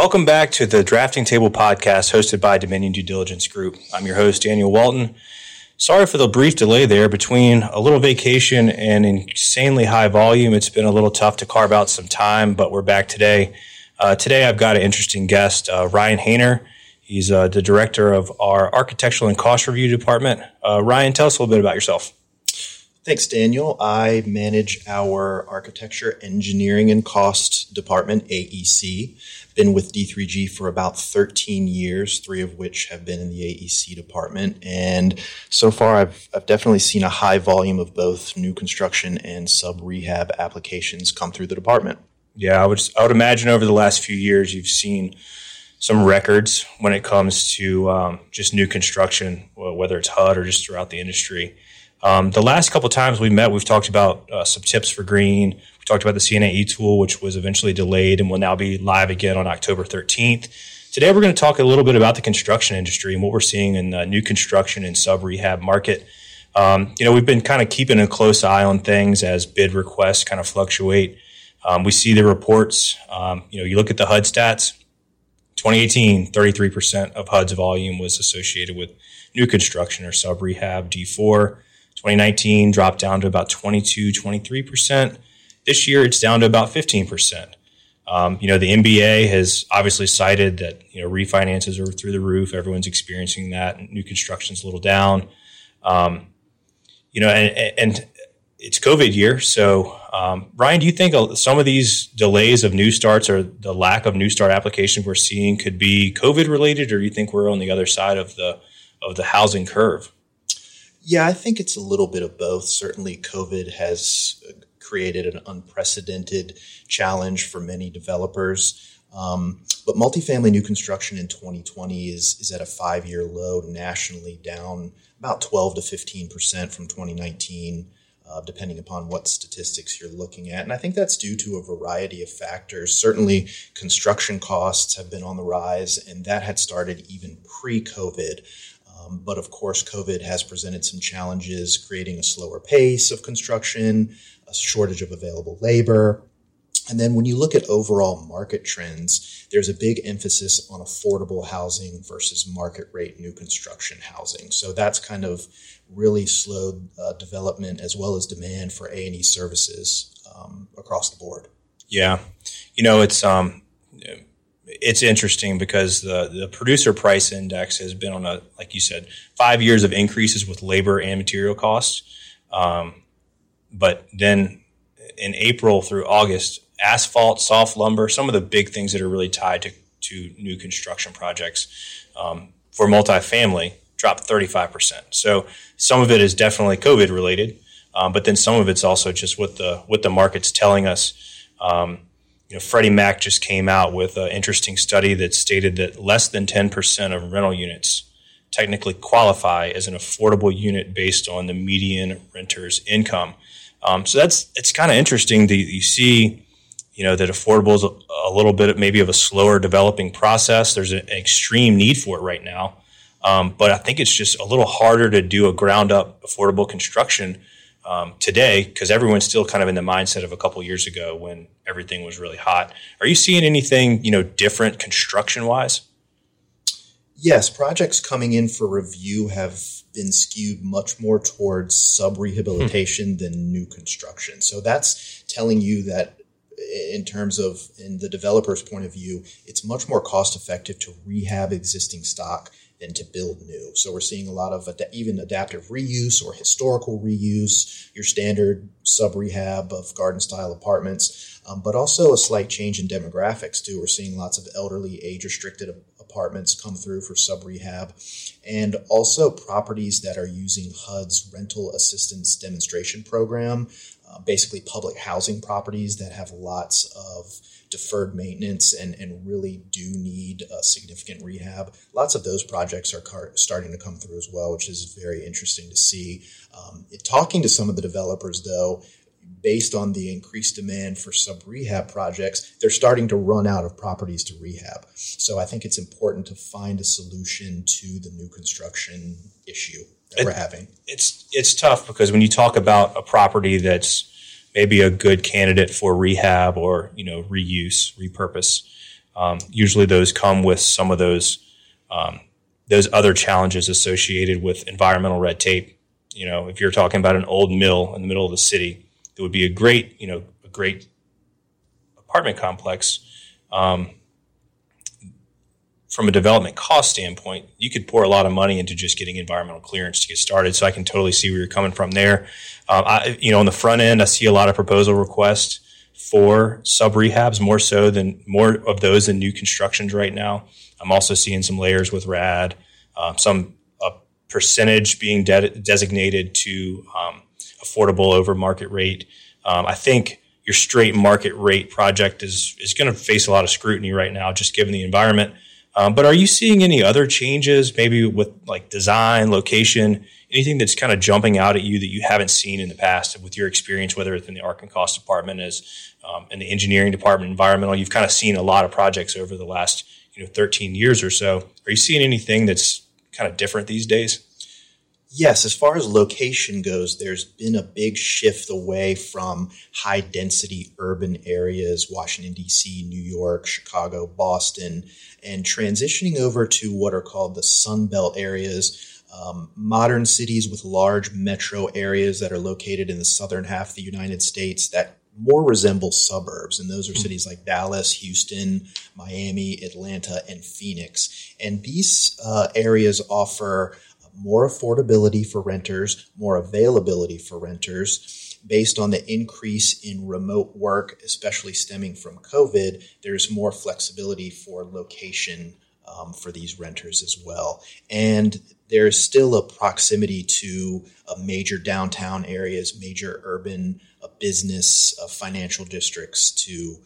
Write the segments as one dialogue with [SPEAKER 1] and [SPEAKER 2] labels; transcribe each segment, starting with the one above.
[SPEAKER 1] Welcome back to the Drafting Table podcast hosted by Dominion Due Diligence Group. I'm your host, Daniel Walton. Sorry for the brief delay there between a little vacation and insanely high volume. It's been a little tough to carve out some time, but we're back today. Today I've got an interesting guest, Ryan Hainer. He's the director of our Architectural and Cost Review Department. Ryan, tell us a little bit about yourself.
[SPEAKER 2] Thanks, Daniel. I manage our Architecture, Engineering, and Cost Department, AEC. Been with D3G for about 13 years, 3 of which have been in the AEC department. And so far, I've definitely seen a high volume of both new construction and sub-rehab applications come through the department.
[SPEAKER 1] Yeah, I would imagine over the last few years, you've seen some records when it comes to just new construction, whether it's HUD or just throughout the industry. The last couple of times we met, we've talked about some tips for green. We talked about the CNAE tool, which was eventually delayed and will now be live again on October 13th. Today, we're going to talk a little bit about the construction industry and what we're seeing in the new construction and sub-rehab market. We've been kind of keeping a close eye on things as bid requests kind of fluctuate. We see the reports. You look at the HUD stats. 2018, 33% of HUD's volume was associated with new construction or sub-rehab D4. 2019 dropped down to about 23%. This year, it's down to about 15%. The MBA has obviously cited that, refinances are through the roof. Everyone's experiencing that. And new construction's a little down. And it's COVID year. So, Ryan, do you think some of these delays of new starts or the lack of new start applications we're seeing could be COVID related, or do you think we're on the other side of the housing curve?
[SPEAKER 2] Yeah, I think it's a little bit of both. Certainly, COVID has created an unprecedented challenge for many developers. But multifamily new construction in 2020 is at a 5-year low nationally, down about 12 to 15% from 2019, depending upon what statistics you're looking at. And I think that's due to a variety of factors. Certainly, construction costs have been on the rise, and that had started even pre-COVID. But of course, COVID has presented some challenges, creating a slower pace of construction, a shortage of available labor. And then when you look at overall market trends, there's a big emphasis on affordable housing versus market rate new construction housing. So that's kind of really slowed development as well as demand for A&E services across the board.
[SPEAKER 1] Yeah. It's interesting because the producer price index has been on like you said, 5 years of increases with labor and material costs. But then in April through August, asphalt, soft lumber, some of the big things that are really tied to new construction projects for multifamily dropped 35%. So some of it is definitely COVID related, but then some of it's also just what the market's telling us. Freddie Mac just came out with an interesting study that stated that less than 10% of rental units technically qualify as an affordable unit based on the median renter's income. So it's kind of interesting that you see, that affordable is a little bit maybe of a slower developing process. There's an extreme need for it right now. But I think it's just a little harder to do a ground up affordable construction today, because everyone's still kind of in the mindset of a couple years ago when everything was really hot. Are you seeing anything, different construction-wise?
[SPEAKER 2] Yes, projects coming in for review have been skewed much more towards sub-rehabilitation than new construction. So that's telling you that in the developer's point of view, it's much more cost-effective to rehab existing stock than to build new. So we're seeing a lot of even adaptive reuse or historical reuse, your standard sub-rehab of garden-style apartments, but also a slight change in demographics too. We're seeing lots of elderly, age-restricted apartments come through for sub-rehab, and also properties that are using HUD's rental assistance demonstration program, basically public housing properties that have lots of deferred maintenance and really do need significant rehab. Lots of those projects are starting to come through as well, which is very interesting to see. Talking to some of the developers, though, based on the increased demand for sub-rehab projects, they're starting to run out of properties to rehab. So I think it's important to find a solution to the new construction issue that we're having.
[SPEAKER 1] It's tough because when you talk about a property that's maybe a good candidate for rehab or, reuse, repurpose, Usually those come with some of those other challenges associated with environmental red tape. If you're talking about an old mill in the middle of the city, it would be a great apartment complex. From a development cost standpoint, you could pour a lot of money into just getting environmental clearance to get started. So I can totally see where you're coming from there. On the front end, I see a lot of proposal requests for sub rehabs, more of those than new constructions right now. I'm also seeing some layers with RAD, some percentage being designated to affordable over market rate. I think your straight market rate project is going to face a lot of scrutiny right now, just given the environment. But are you seeing any other changes, maybe with like design, location, anything that's kind of jumping out at you that you haven't seen in the past with your experience, whether it's in the Art and Cost department, in the engineering department, environmental? You've kind of seen a lot of projects over the last 13 years or so. Are you seeing anything that's kind of different these days?
[SPEAKER 2] Yes, as far as location goes, there's been a big shift away from high density urban areas, Washington, D.C., New York, Chicago, Boston, and transitioning over to what are called the Sun Belt areas, modern cities with large metro areas that are located in the southern half of the United States that more resemble suburbs. And those are cities like Dallas, Houston, Miami, Atlanta, and Phoenix. And these areas offer more affordability for renters, more availability for renters. Based on the increase in remote work, especially stemming from COVID, there's more flexibility for location for these renters as well. And there's still a proximity to major downtown areas, major urban business, financial districts to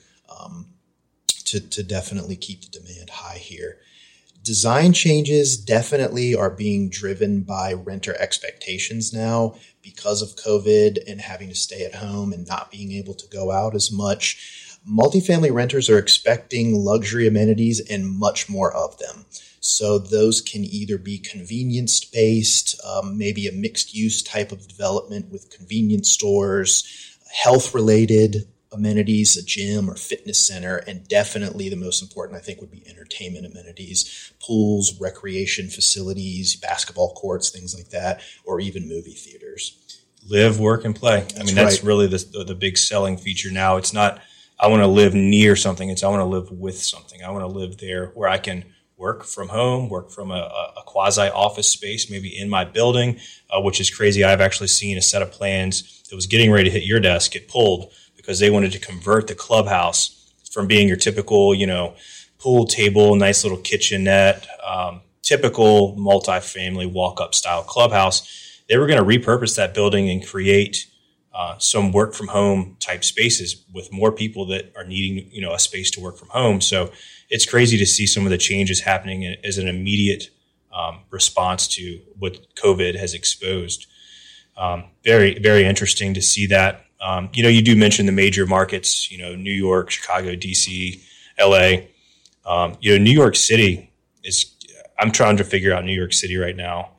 [SPEAKER 2] definitely keep the demand high here. Design changes definitely are being driven by renter expectations now because of COVID and having to stay at home and not being able to go out as much. Multifamily renters are expecting luxury amenities and much more of them. So those can either be convenience-based, maybe a mixed-use type of development with convenience stores, health-related amenities, a gym or fitness center, and definitely the most important, I think, would be entertainment amenities, pools, recreation facilities, basketball courts, things like that, or even movie theaters.
[SPEAKER 1] Live, work, and play. That's really the big selling feature now. It's not, I want to live near something. It's, I want to live with something. I want to live there where I can work from home, work from a quasi-office space, maybe in my building, which is crazy. I've actually seen a set of plans that was getting ready to hit your desk get pulled because they wanted to convert the clubhouse from being your typical, pool table, nice little kitchenette, typical multifamily walk-up style clubhouse. They were going to repurpose that building and create some work from home type spaces with more people that are needing, a space to work from home. So it's crazy to see some of the changes happening as an immediate response to what COVID has exposed. Very, very interesting to see that. You do mention the major markets, New York, Chicago, DC, LA. New York City I'm trying to figure out New York City right now.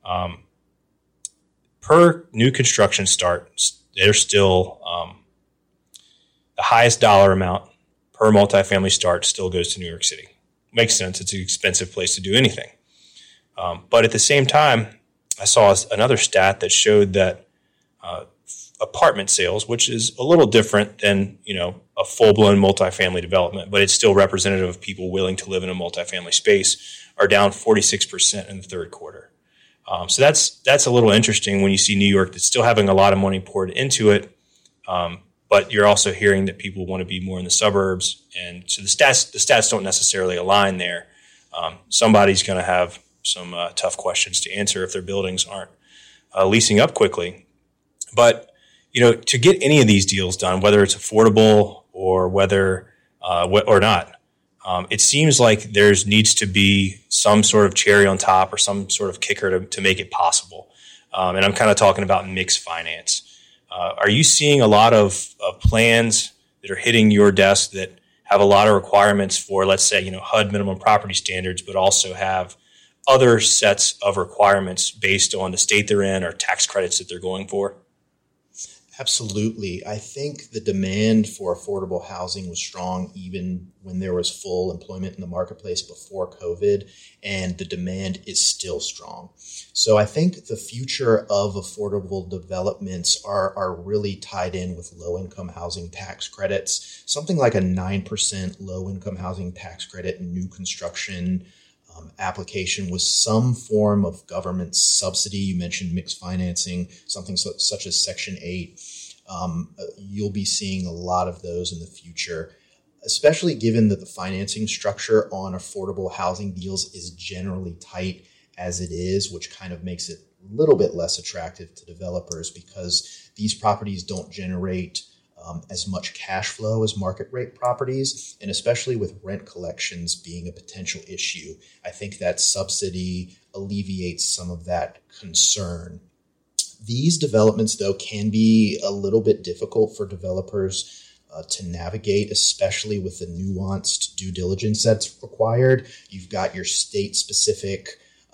[SPEAKER 1] Per new construction start, they're still the highest dollar amount per multifamily start still goes to New York City. Makes sense. It's an expensive place to do anything. But at the same time, I saw another stat that showed that apartment sales, which is a little different than, a full-blown multifamily development, but it's still representative of people willing to live in a multifamily space, are down 46% in the third quarter. So that's a little interesting when you see New York that's still having a lot of money poured into it, but you're also hearing that people want to be more in the suburbs, and so the stats don't necessarily align there. Somebody's going to have some tough questions to answer if their buildings aren't leasing up quickly. But to get any of these deals done, whether it's affordable or whether or not, it seems like there needs to be some sort of cherry on top or some sort of kicker to make it possible. And I'm kind of talking about mixed finance. Are you seeing a lot of plans that are hitting your desk that have a lot of requirements for, let's say, HUD minimum property standards, but also have other sets of requirements based on the state they're in or tax credits that they're going for?
[SPEAKER 2] Absolutely. I think the demand for affordable housing was strong even when there was full employment in the marketplace before COVID, and the demand is still strong. So I think the future of affordable developments are really tied in with low-income housing tax credits, something like a 9% low-income housing tax credit in new construction application with some form of government subsidy. You mentioned mixed financing, something such as Section 8. You'll be seeing a lot of those in the future, especially given that the financing structure on affordable housing deals is generally tight as it is, which kind of makes it a little bit less attractive to developers because these properties don't generate as much cash flow as market rate properties, and especially with rent collections being a potential issue, I think that subsidy alleviates some of that concern. These developments, though, can be a little bit difficult for developers to navigate, especially with the nuanced due diligence that's required. You've got your state-specific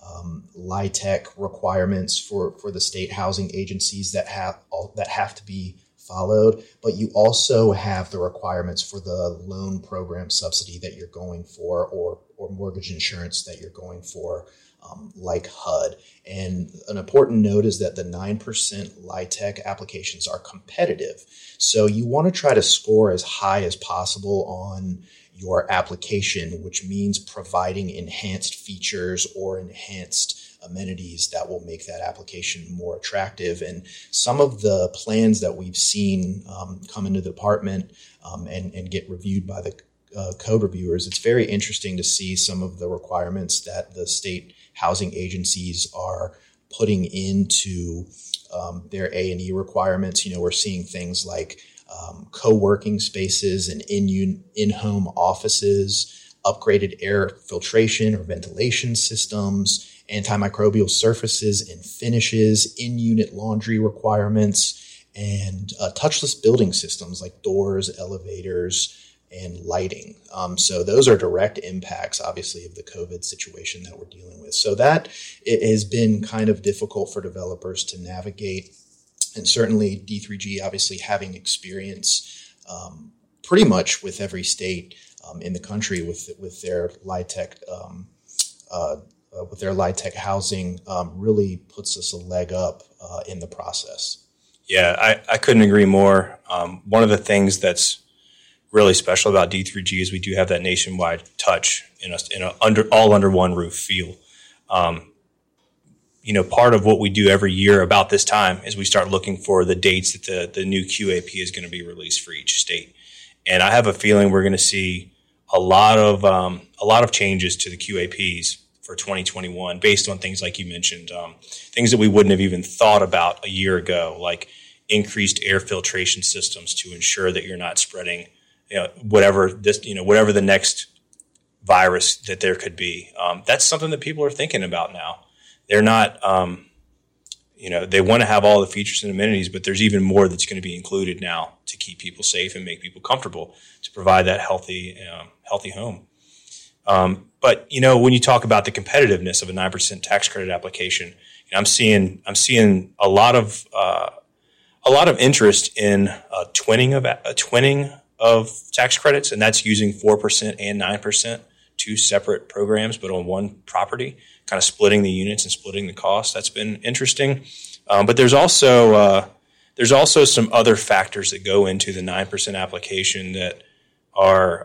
[SPEAKER 2] LIHTC requirements for the state housing agencies that have to be followed, but you also have the requirements for the loan program subsidy that you're going for or mortgage insurance that you're going for, like HUD. And an important note is that the 9% LIHTC applications are competitive. So you want to try to score as high as possible on your application, which means providing enhanced features or enhanced amenities that will make that application more attractive. And some of the plans that we've seen come into the department and get reviewed by the code reviewers, it's very interesting to see some of the requirements that the state housing agencies are putting into their A&E requirements. You know, we're seeing things like co-working spaces and in-home offices, upgraded air filtration or ventilation systems, antimicrobial surfaces and finishes, in-unit laundry requirements, and touchless building systems like doors, elevators, and lighting. So those are direct impacts, obviously, of the COVID situation that we're dealing with. So that it has been kind of difficult for developers to navigate. And certainly D3G, obviously, having experience pretty much with every state in the country with their LIHTC housing really puts us a leg up in the process.
[SPEAKER 1] Yeah, I couldn't agree more. One of the things that's really special about D3G is we do have that nationwide touch in a under one roof feel. Part of what we do every year about this time is we start looking for the dates that the new QAP is going to be released for each state. And I have a feeling we're going to see a lot of changes to the QAPs for 2021 based on things like you mentioned, things that we wouldn't have even thought about a year ago, like increased air filtration systems to ensure that you're not spreading, whatever the next virus that there could be. That's something that people are thinking about now. They're not, they want to have all the features and amenities, but there's even more that's going to be included now to keep people safe and make people comfortable to provide that healthy home. But when you talk about the competitiveness of a 9% tax credit application, I'm seeing a lot of interest in twinning of tax credits, and that's using 4% and 9%, two separate programs, but on one property, kind of splitting the units and splitting the cost. That's been interesting. But there's also some other factors that go into the 9% application that are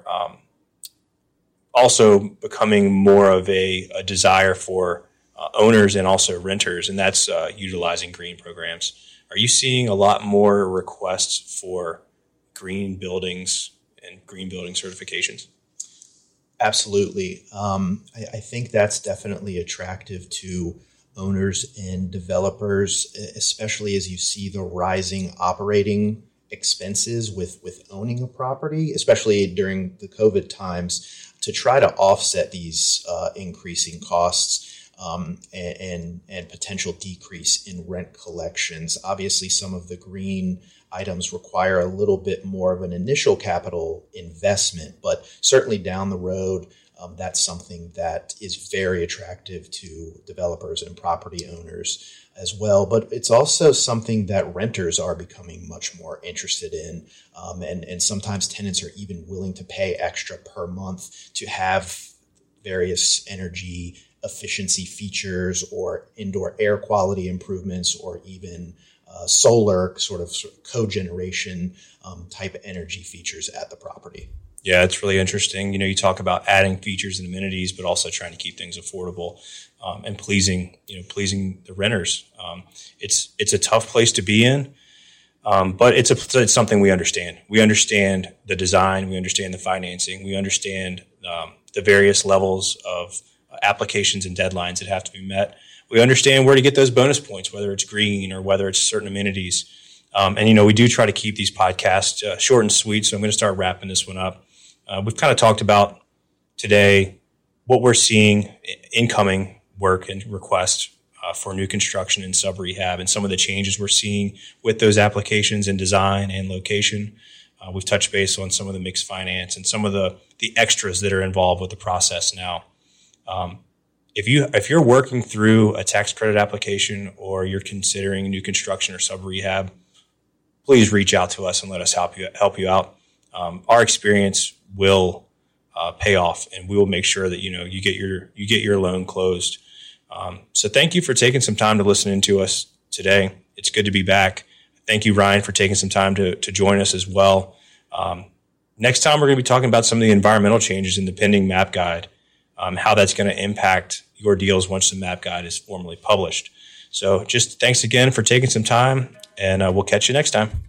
[SPEAKER 1] also becoming more of a desire for owners and also renters, and that's utilizing green programs. Are you seeing a lot more requests for green buildings and green building certifications?
[SPEAKER 2] Absolutely. I think that's definitely attractive to owners and developers, especially as you see the rising operating expenses with owning a property, especially during the COVID times, to try to offset these increasing costs and potential decrease in rent collections. Obviously, some of the green items require a little bit more of an initial capital investment, but certainly down the road, That's something that is very attractive to developers and property owners as well. But it's also something that renters are becoming much more interested in. And sometimes tenants are even willing to pay extra per month to have various energy efficiency features or indoor air quality improvements, or even solar sort of cogeneration type energy features at the property.
[SPEAKER 1] Yeah, it's really interesting. You talk about adding features and amenities, but also trying to keep things affordable and pleasing the renters. It's a tough place to be in, but it's something we understand. We understand the design, we understand the financing, we understand the various levels of applications and deadlines that have to be met. We understand where to get those bonus points, whether it's green or whether it's certain amenities. And we do try to keep these podcasts short and sweet. So I'm going to start wrapping this one up. We've kind of talked about today what we're seeing incoming work and requests for new construction and sub-rehab, and some of the changes we're seeing with those applications in design and location. We've touched base on some of the mixed finance and some of the extras that are involved with the process now. If you're working through a tax credit application, or you're considering new construction or sub-rehab, please reach out to us and let us help you out. Our experience will pay off, and we will make sure that you get your loan closed. So thank you for taking some time to listen to us today. It's good to be back. Thank you, Ryan, for taking some time to join us as well. Next time, we're going to be talking about some of the environmental changes in the pending MAP guide, how that's going to impact your deals once the MAP guide is formally published. So just thanks again for taking some time, and we'll catch you next time.